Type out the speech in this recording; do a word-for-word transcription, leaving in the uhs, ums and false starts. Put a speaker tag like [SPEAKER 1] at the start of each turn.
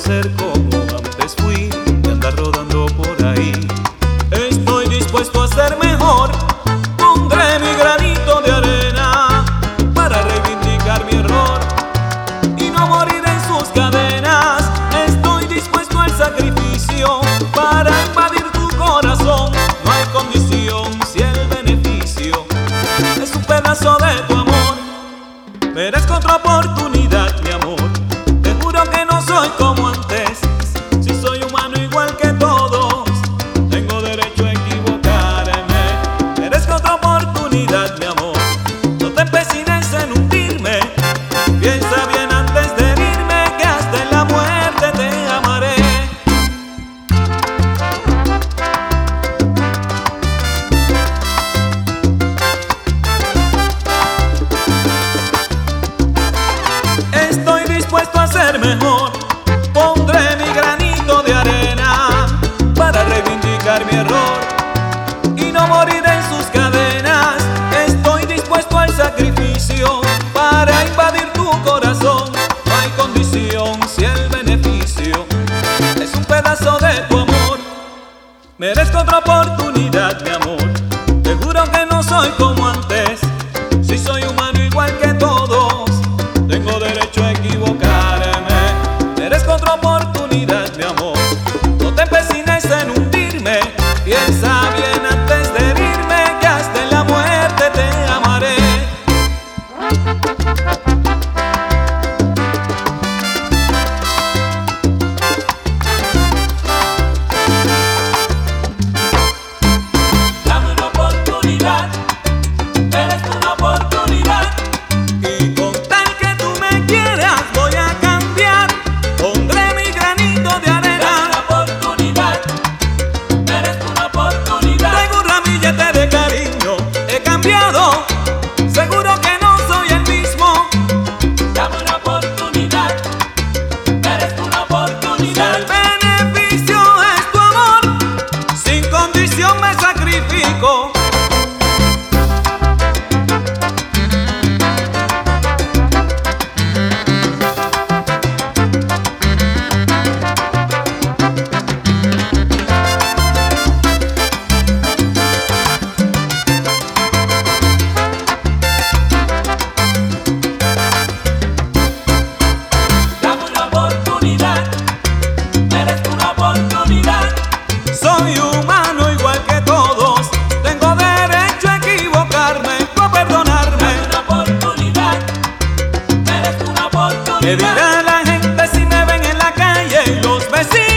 [SPEAKER 1] ser como antes fui, de andar rodando por ahí. Estoy dispuesto a ser mejor, pondré mi granito de arena para reivindicar mi error y no morir en sus cadenas. Estoy dispuesto al sacrificio para invadir tu corazón. No hay condición si el beneficio es un pedazo de tu amor. Merezco otra oportunidad, mi amor. Te juro que no soy como antes. Si soy humano igual que todos, tengo derecho a equivocarme. Merezco otra oportunidad, mi amor. No te empecines en hundirme. Piensa bien antes de herirme, que hasta en la muerte te amaré. Estoy dispuesto a ser mejor, pondré mi granito de arena para reivindicar mi error y no morir en sus cadenas. Estoy dispuesto al sacrificio para invadir tu corazón. No hay condición si el beneficio es un pedazo de tu amor. Merezco otra oportunidad, mi amor. Te juro que no soy como antes. Si soy humano igual que todos, tengo derecho a equivocarme. Merezco otra oportunidad, mi amor. No te empecines en hundirme. Piensa bien antes de herirme, que hasta en la muerte te amaré. Dame una oportunidad, merezco una oportunidad. Y con tal que tú me quieras voy a cambiar. Pondré mi granito de arena. Dame una oportunidad, merezco una oportunidad. Tengo un ramillete de cariño, he cambiado. Seguro que no soy el mismo. Dame una oportunidad, merezco una oportunidad. Si el beneficio es tu amor, sin condición me sacrifico. Dame una oportunidad, merezco una oportunidad. Soy humano igual que todos, tengo derecho a equivocarme, a perdonarme. Dame una oportunidad, merezco una oportunidad. ¿Qué dirá la gente si me ven en la calle y los vecinos?